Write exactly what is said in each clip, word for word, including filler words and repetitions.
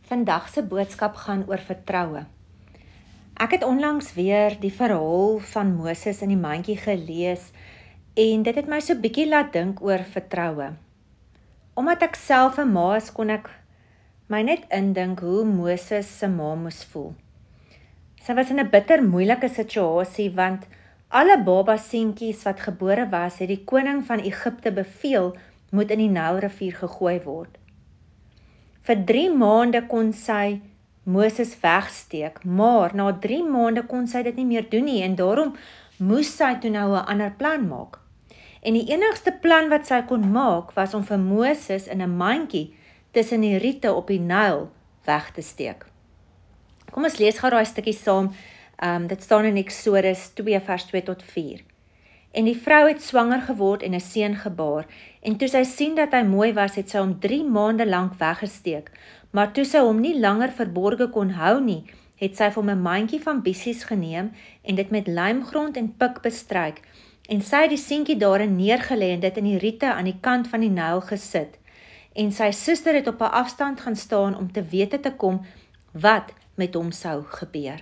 Vandag se boodskap gaan oor vertroue. Ek het onlangs weer die verhaal van Moses in die mandjie gelees en dit het my so bietjie laat dink oor vertroue. Omdat ek self 'n ma is, kon ek my net indink hoe Moses se ma moes voel. Sy was in 'n bitter moeilike situasie want alle baba seentjies wat gebore was, het die koning van Egipte beveel moet in die Nylrivier gegooi word. Vir drie maande kon sy Moses wegsteek, maar na drie maande kon sy dit nie meer doen nie en daarom moes sy toe nou 'n ander plan maak. En die enigste plan wat sy kon maak was om vir Moses in 'n mandjie tussen die riete op die Nyl weg te steek. Kom ons lees gou daai stukkie saam. Um, dit staan in Eksodus twee vers twee tot vier. En die vrou het swanger geword en 'n seun gebaar, en toe sy sien dat hy mooi was, het sy hom drie maande lank weggesteek, maar toe sy hom nie langer verborge kon hou nie, het sy vir hom 'n mandjie van bissies geneem en dit met lijmgrond en pik bestryk, en sy het die seentjie daarin neergelê en dit in die riete aan die kant van die Nyl gesit, en sy suster het op 'n afstand gaan staan om te wete te kom wat met hom sou gebeur.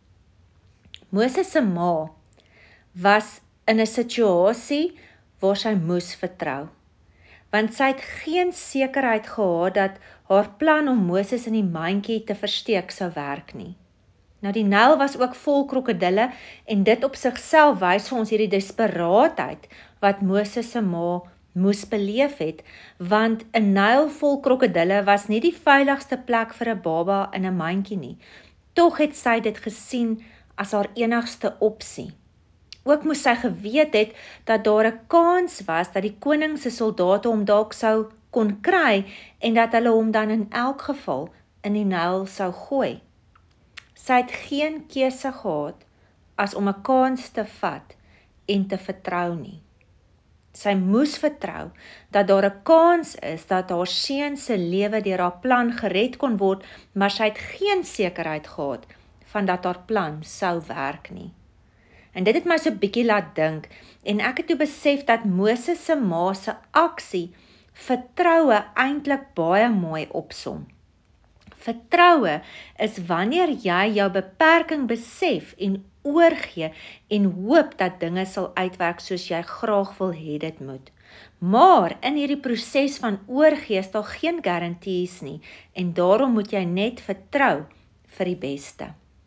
Moses se ma was in 'n situasie waar sy moes vertrou, want sy het geen sekerheid gehad dat haar plan om Moses in die mandjie te versteek sou werk nie. Nou die Nyl was ook vol krokodille en dit op sigself wys vir ons hierdie desperaatheid wat Moses se ma moes beleef het, want 'n Nyl vol krokodille was nie die veiligste plek vir 'n baba in 'n mandjie nie. Tog het sy dit gesien as haar enigste opsie. Ook moes sy geweet het dat daar 'n kans was dat die koning se soldate hom dalk sou kon kry en dat hulle hom dan in elk geval in die Nyl sou gooi. Sy het geen keuse gehad as om 'n kans te vat en te vertrou nie. Sy moes vertrou dat daar 'n kans is dat haar seun se lewe deur haar plan gered kon word, maar sy het geen sekerheid gehad van dat haar plan sou werk nie. En dit het my so bietjie laat dink, en ek het toe besef dat Moses se ma se aksie vertroue eintlik baie mooi opsom. Vertroue is wanneer jy jou beperking besef en oorgee en hoop dat dinge sal uitwerk soos jy graag wil hê dit moet. Maar in hierdie proses van oorgee is daar geen garanties nie, en daarom moet jy net vertrou vir die beste.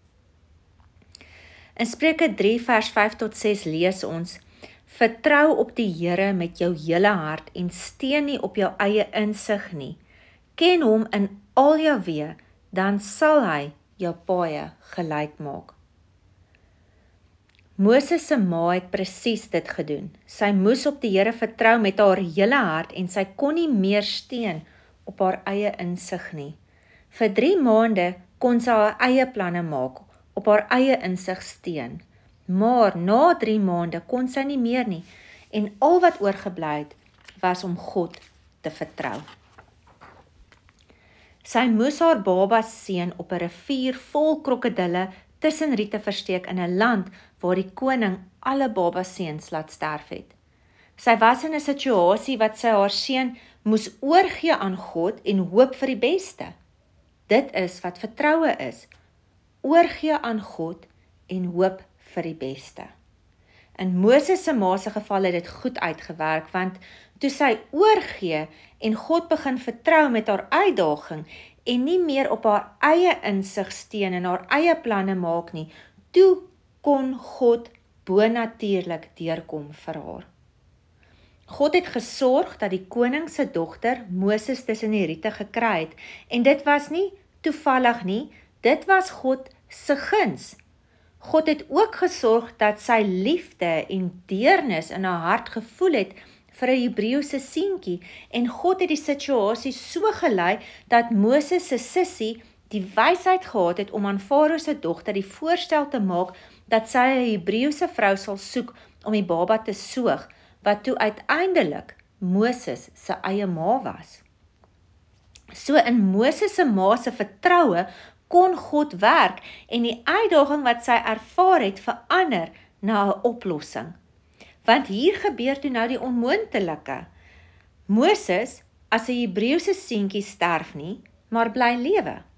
In Spreuke drie vers vyf tot ses lees ons: Vertrou op die Here met jou hele hart en steun nie op jou eie insig nie. Ken hom in al jou weë, dan sal hy jou paaie gelyk maak. Moses se ma het presies dit gedoen. Sy moes op die Here vertrou met haar hele hart en sy kon nie meer steun op haar eie insig nie. Vir drie maande kon sy haar eie planne maak, op haar eie insig steun. Maar na drie maande kon sy nie meer nie en al wat oorgebly het was om God te vertrou. Sy moes haar baba seun op 'n rivier vol krokodille tussen riete versteek in 'n land waar die koning alle baba seuns laat sterf het. Sy was in 'n situasie wat sy haar seun moes oorgee aan God en hoop vir die beste. Dit is wat vertroue is. Oorgee aan God en hoop vir die beste. In Moses se ma se geval het dit goed uitgewerk, want toe sy oorgee en God begin vertrou met haar uitdaging en nie meer op haar eie insig steun en haar eie planne maak nie, toe kon God bonatuurlik deurkom vir haar. God het gesorg dat die koning se dogter Moses tussen die riete gekry het, en dit was nie toevallig nie, dit was God se guns. God het ook gesorg dat sy liefde en deernis in haar hart gevoel het vir 'n Hebreëse seentjie, en God het die situasie so gelei dat Moses se sussie die wysheid gehad het om aan Farao se dogter die voorstel te maak dat sy 'n Hebreëse vrou sal soek om die baba te soog, wat toe uiteindelik Moses se eie ma was. So in Moses se ma se vertroue kon God werk en die uitdaging wat sy ervaar het verander na 'n oplossing. Want hier gebeur toe nou die onmoontlike. Moses as 'n Hebreëse seentjie sterf nie, maar bly lewe.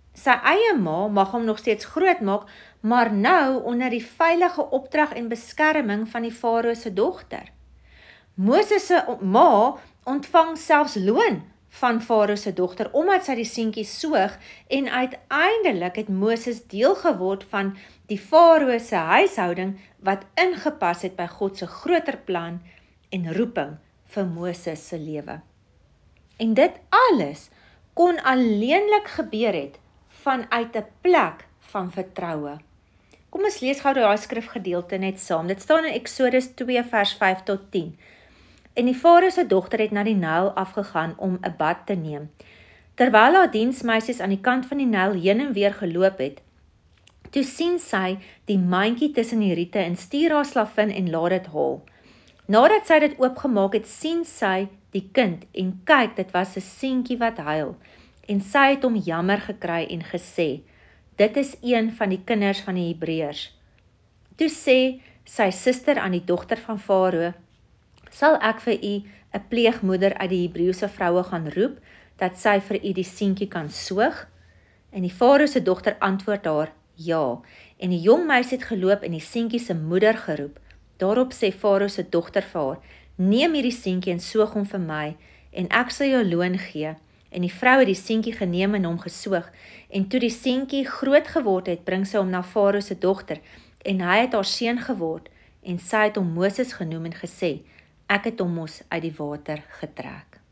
Sy eie ma mag hom nog steeds groot maak, maar nou onder die veilige opdrag en beskerming van die Farao se dogter. Moses se ma ontvang selfs loon van Farao se dogter, omdat sy die seentjie soog, en uiteindelik het Moses deel geword van die Farao se huishouding, wat ingepas het by God se groter plan en roeping vir Moses se lewe. En dit alles kon alleenlik gebeur het vanuit 'n plek van vertroue. Kom ons lees gou daai skrifgedeelte net saam. Dit staan in Eksodus twee vers vyf tot tien. En die Farao se dogter het na die Nyl afgegaan om 'n bad te neem. Terwyl haar diensmeisies aan die kant van die Nyl heen en weer geloop het, toe sien sy die mandjie tussen die riete en stuur haar slavin en laat dit haal. Nadat sy dit oopgemaak het, sien sy die kind en kyk, dit was 'n seentjie wat huil. En sy het hom jammer gekry en gesê, dit is een van die kinders van die Hebreërs. Toe sê sy suster aan die dogter van Farao, sal ek vir u 'n pleegmoeder uit die Hebreëse vroue gaan roep, dat sy vir u die seentjie kan soog? En die Farao se dogter antwoord haar, ja. En die jong meisie het geloop en die seentjie se moeder geroep. Daarop sê Farao se dogter vir haar, neem hierdie seentjie en soog hom vir my, en ek sal jou loon gee. En die vrou het die seentjie geneem en hom gesoog, en toe die seentjie groot geword het, bring sy hom na Farao se dogter, en hy het haar seun geword, en sy het hom Moses genoem en gesê, ek het hom mos uit die water getrek.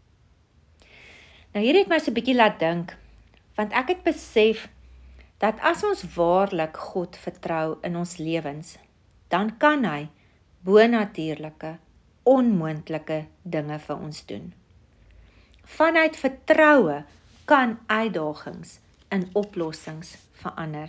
Nou hier het my so 'n bietjie laat dink, want ek het besef, dat as ons waarlik God vertrou in ons lewens, dan kan hy bonatuurlike, onmoontlike dinge vir ons doen. Vanuit vertroue kan uitdagings in oplossings verander.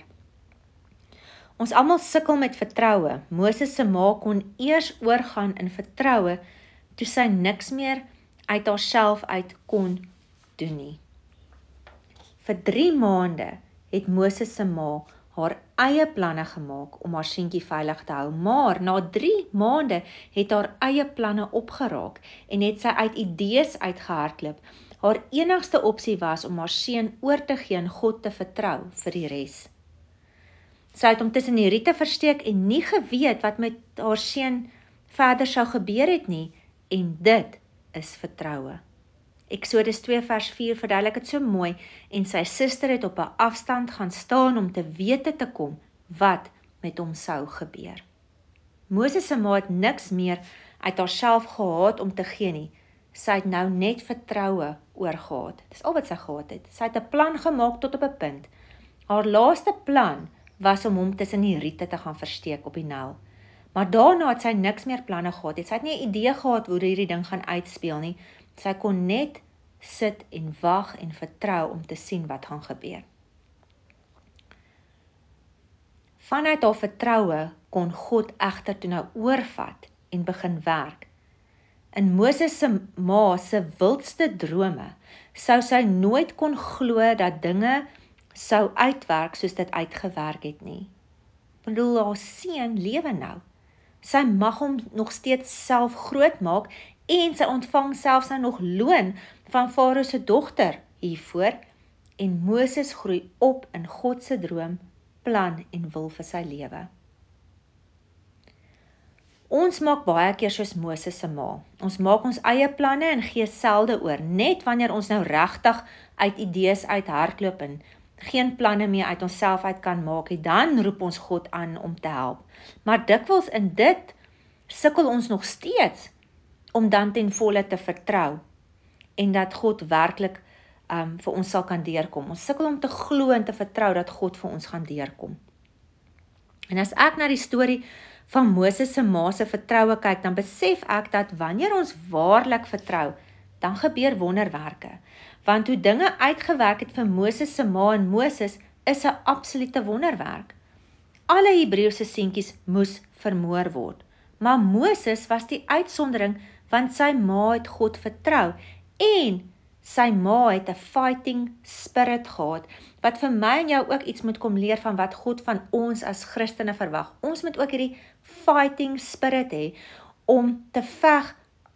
Ons almal sukkel met vertroue. Moses se ma kon eers oorgaan in vertroue, toe sy niks meer uit haarself uit kon doen nie. Vir drie maande het Moses se ma haar eie planne gemaak om haar seentjie veilig te hou, maar na drie maande het haar eie planne opgeraak en het sy uit idees uitgehardloop. Haar enigste opsie was om haar seun oor te gee en God te vertrou vir die res. Sy het hom tussen die riete versteek en nie geweet wat met haar seun verder sou gebeur het nie, en dit is vertroue. Eksodus twee vers vier verduidelik dit so mooi, en sy suster het op 'n afstand gaan staan om te wete te kom wat met hom sou gebeur. Moses se ma het niks meer uit haarself gehad om te gee nie. Sy het nou net vertroue oorgehad. Dis al wat sy gehad het. Sy het 'n plan gemaak tot op 'n punt. Haar laaste plan was om hom tussen die riete te gaan versteek op die Nyl. Maar daarna het sy niks meer planne gehad. Sy het nie 'n idee gehad hoe hierdie ding gaan uitspeel nie. Sy kon net sit en wag en vertrou om te sien wat gaan gebeur. Vanuit haar vertroue kon God egter toe nou oorvat en begin werk. In Moses se ma se wildste drome sou sy nooit kon glo dat dinge sou uitwerk soos dit uitgewerk het nie. Ek bedoel, haar seun lewe nou. Sy mag hom nog steeds self groot maak en sy ontvang selfs nou nog loon van Farao se dogter hiervoor, en Moses groei op in God se droom, plan en wil vir sy lewe. Ons maak baie keer soos Moses se ma. Ons maak ons eie planne en gee selde oor, net wanneer ons nou regtig uit idees uit hardloop en geen planne meer uit onsself uit kan maak nie, dan roep ons God aan om te help. Maar dikwels in dit sukkel ons nog steeds om dan ten volle te vertrou en dat God werklik um, vir ons sal kan deurkom. Ons sukkel om te glo en te vertrou dat God vir ons gaan deurkom. En as ek na die storie van Moses se ma se vertroue kyk, dan besef ek dat wanneer ons waarlik vertrou, dan gebeur wonderwerke. Want hoe dinge uitgewerk het vir Moses se ma en Moses is 'n absolute wonderwerk. Alle Hebreëse seentjies moes vermoor word, maar Moses was die uitsondering, want sy ma het God vertrou en sy ma het 'n fighting spirit gehad, wat vir my en jou ook iets moet kom leer van wat God van ons as Christene verwag. Ons moet ook hierdie fighting spirit hê, om te veg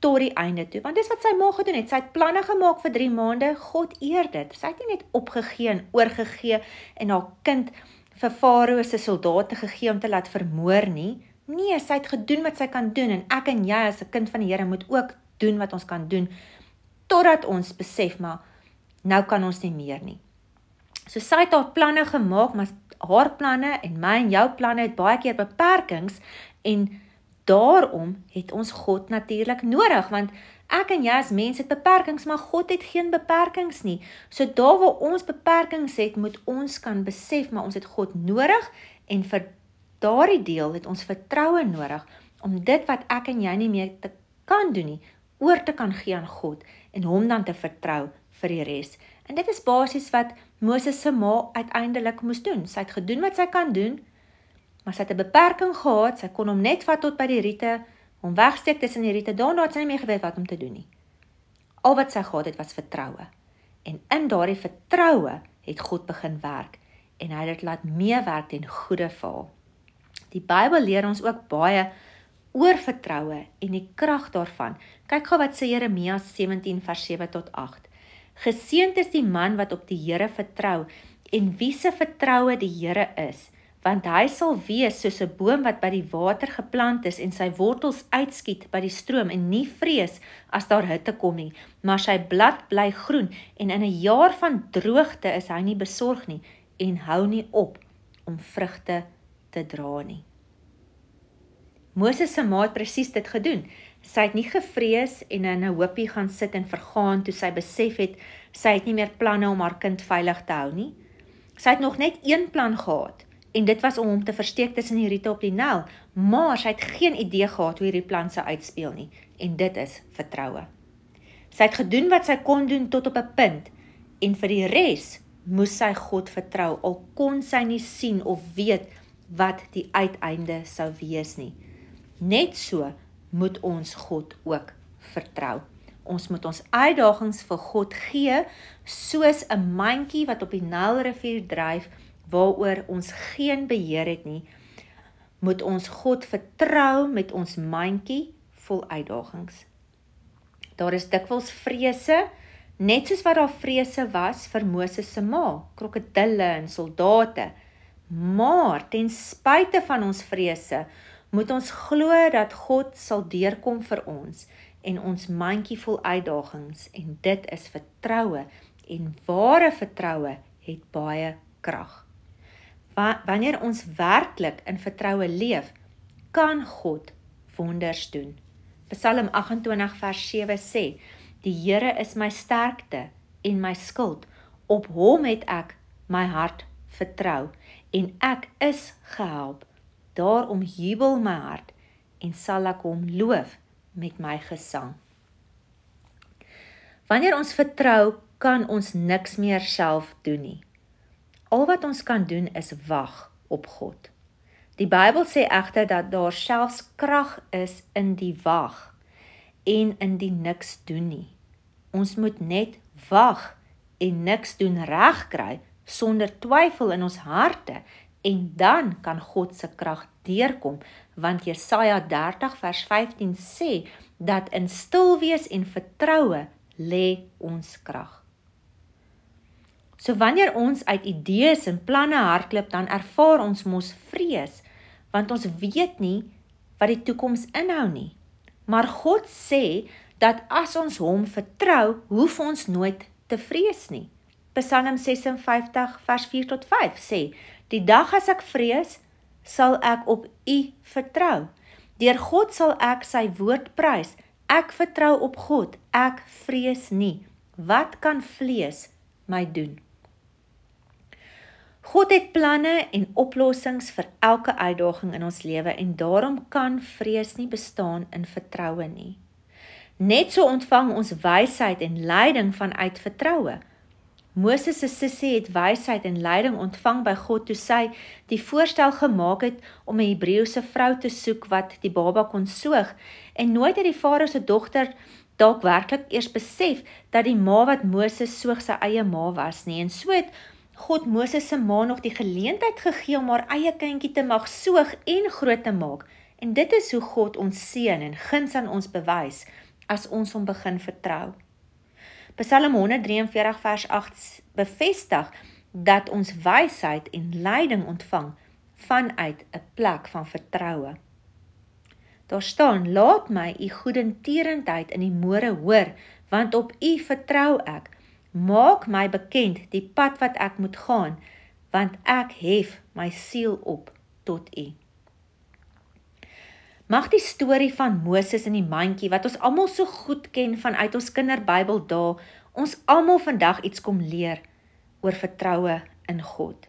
tot die einde toe, want dis wat sy ma gedoen het, sy het planne gemaak vir drie maande, God eer dit, sy het nie net opgegee en oorgegee en haar kind vir Farao se soldate gegee om te laat vermoor nie, nee, sy het gedoen wat sy kan doen, en ek en jy as 'n kind van die Here moet ook doen wat ons kan doen, totdat ons besef, maar nou kan ons nie meer nie. So sy het haar planne gemaak, maar haar planne en my en jou planne het baie keer beperkings, en daarom het ons God natuurlik nodig, want ek en jy as mens het beperkings, maar God het geen beperkings nie. So daar waar ons beperkings het, moet ons kan besef, maar ons het God nodig, en vir daardie deel het ons vertroue nodig, om dit wat ek en jy nie meer te kan doen nie, oor te kan gee aan God, en hom dan te vertrou vir die res. En dit is basies wat Moses se ma uiteindelik moes doen. Sy het gedoen wat sy kan doen, maar sy het 'n beperking gehad, sy kon hom net vat tot by die riete, hom wegsteek tussen die riete, daarna het sy nie meer geweet wat om te doen nie. Al wat sy gehad het was vertroue. En in daardie vertroue het God begin werk, en hy het dit laat meewerk ten goeie vir haar. Die Bybel leer ons ook baie oor vertroue en die krag daarvan. Kyk gou wat sê Jeremia sewentien vers sewe tot agt. Geseënd is die man wat op die Here vertrou, en wie se vertroue die Here is, want hy sal wees soos 'n boom wat by die water geplant is en sy wortels uitskiet by die stroom en nie vrees as daar hitte kom nie, maar sy blad bly groen en in 'n jaar van droogte is hy nie besorg nie en hou nie op om vrugte te dra nie. Moses se ma het presies dit gedoen. Sy het nie gevrees en in 'n hoopie gaan sit en vergaan toe sy besef het, sy het nie meer planne om haar kind veilig te hou nie. Sy het nog net een plan gehad, en dit was om hom te versteek tussen die riete op die Nil, maar sy het geen idee gehad hoe hierdie plan sou uitspeel nie, en dit is vertroue. Sy het gedoen wat sy kon doen tot op 'n punt, en vir die res moes sy God vertrou, al kon sy nie sien of weet wat die uiteinde sou wees nie. Net so moet ons God ook vertrou. Ons moet ons uitdagings vir God gee, soos 'n mandjie wat op die Nylrivier dryf, waaroor ons geen beheer het nie, moet ons God vertrou met ons mandjie vol uitdagings. Daar is dikwels vrese, net soos wat daar vrese was vir Moses se ma, krokodille en soldate, maar ten spyte van ons vrese, moet ons glo dat God sal deurkom vir ons, en ons mandjie vol uitdagings, en dit is vertroue, en ware vertroue het baie krag. Wanneer ons werklik in vertroue leef, kan God wonders doen. Psalm agt en twintig vers sewe sê, die Here is my sterkte en my skild, op hom het ek my hart vertrou, en ek is gehelp, daarom jubel my hart, en sal ek hom loof met my gesang. Wanneer ons vertrou, kan ons niks meer self doen nie. Al wat ons kan doen is wag op God. Die Bybel sê egter dat daar selfs krag is in die wag en in die niks doen nie. Ons moet net wag en niks doen reg kry sonder twyfel in ons harte, en dan kan God se krag deurkom, want Jesaja dertig vers vyftien sê dat in stil wees en vertroue lê ons krag. So wanneer ons uit idees en planne hardloop, dan ervaar ons mos vrees, want ons weet nie wat die toekoms inhou nie. Maar God sê dat as ons hom vertrou, hoef ons nooit te vrees nie. Psalm ses en vyftig vers vier tot vyf sê, die dag as ek vrees, sal ek op U vertrou. Deur God sal ek sy woord prys. Ek vertrou op God, ek vrees nie. Wat kan vlees my doen? God het planne en oplossings vir elke uitdaging in ons lewe, en daarom kan vrees nie bestaan in vertroue nie. Net so ontvang ons wysheid en leiding vanuit vertroue. Moses se sussie het wysheid en leiding ontvang by God toe sy die voorstel gemaak het om 'n Hebreëse vrou te soek wat die baba kon soog, en nooit het die Farao se dogter dalk werklik eers besef dat die ma wat Moses soog sy eie ma was nie, en so het God Moses se ma nog die geleentheid gegee om haar eie kindjie te mag soog en groot te maak, en dit is hoe God ons seën en guns aan ons bewys, as ons hom begin vertrou. Psalm honderd drie en veertig vers agt bevestig dat ons wysheid en leiding ontvang vanuit 'n plek van vertroue. Daar staan, laat my u goedertierendheid in die môre hoor, want op u vertrou ek. Maak my bekend die pad wat ek moet gaan, want ek hef my siel op tot u. Mag die storie van Moses in die mandjie, wat ons almal so goed ken vanuit ons kinderbybel dae, ons almal vandag iets kom leer oor vertroue in God.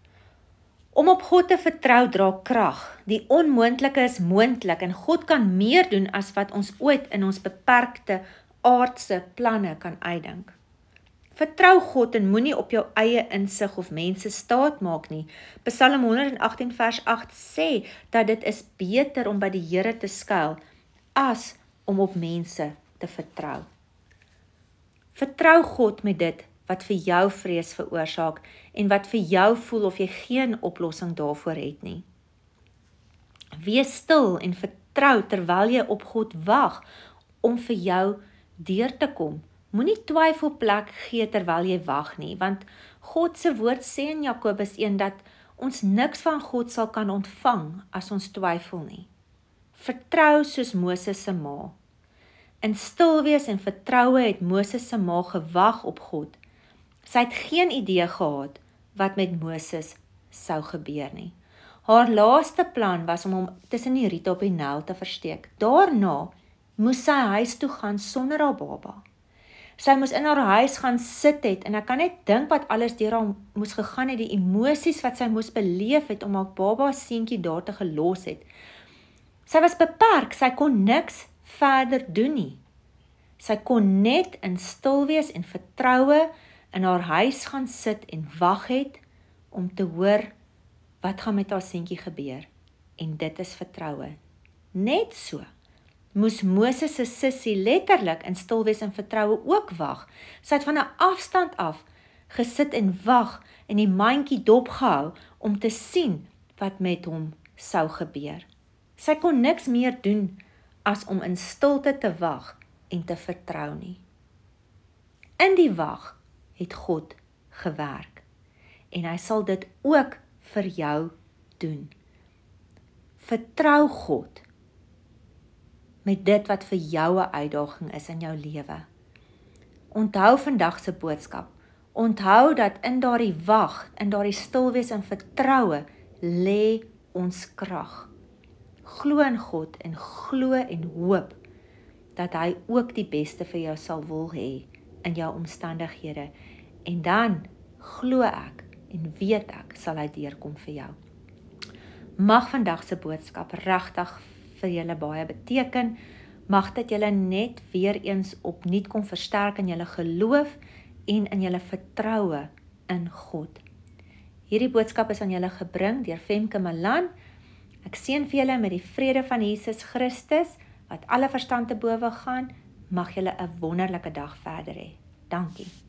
Om op God te vertrou dra krag. Die onmoontlike is moontlik en God kan meer doen as wat ons ooit in ons beperkte aardse planne kan uitdink. Vertrou God en moenie op jou eie insig of mense staat maak nie. Psalm honderd agttien vers agt sê dat dit is beter om by die Here te skuil as om op mense te vertrou. Vertrou God met dit wat vir jou vrees veroorsaak en wat vir jou voel of jy geen oplossing daarvoor het nie. Wees stil en vertrou terwyl jy op God wag om vir jou deur te kom. Moenie twyfel plek gee terwyl jy wag nie, want God se woord sê in Jakobus een dat ons niks van God sal kan ontvang as ons twyfel nie. Vertrou soos Moses se ma. In stil wees en vertroue het Moses se ma gewag op God. Sy het geen idee gehad wat met Moses sou gebeur nie. Haar laaste plan was om hom tussen die riete op die Nyl te versteek. Daarna moes sy huis toe gaan sonder haar baba. Sy moes in haar huis gaan sit het en ek kan net dink wat alles deur haar moes gegaan het, die emosies wat sy moes beleef het om haar baba seentjie daar te gelos het. Sy was beperk, sy kon niks verder doen nie. Sy kon net in stil wees en vertroue in haar huis gaan sit en wag het om te hoor wat gaan met haar seentjie gebeur. En dit is vertroue. Net so moes Moses se sussie letterlik in stil wees en vertroue ook wag. Sy het van 'n afstand af gesit en wag en die mandjie dopgehou om te sien wat met hom sou gebeur. Sy kon niks meer doen as om in stilte te wag en te vertrou nie. In die wag het God gewerk en hy sal dit ook vir jou doen. Vertrou God met dit wat vir jou 'n uitdaging is in jou lewe. Onthou vandag se boodskap. Onthou dat in daardie wag, in daardie stil wees en vertroue lê ons krag. Glo in God en glo en hoop dat hy ook die beste vir jou sal wil hê in jou omstandighede. En dan glo ek en weet ek sal hy deurkom vir jou. Mag vandag se boodskap regtig vir julle baie beteken. Mag dit julle net weer eens opnuut kom versterk in julle geloof en in julle vertroue in God. Hierdie boodskap is aan julle gebring deur Femke Malan. Ek seën vir julle met die vrede van Jesus Christus, wat alle verstand te bowe gaan. Mag julle 'n wonderlike dag verder hê. Dankie.